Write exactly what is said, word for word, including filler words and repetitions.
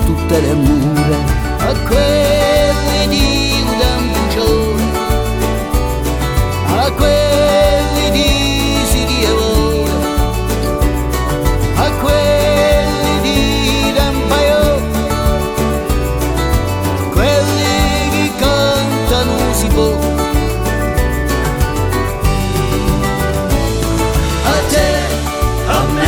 tutte le mura, a quelli di Udambucione, a quelli di Sirievore, a quelli di Lampaio, quelli che cantano si può.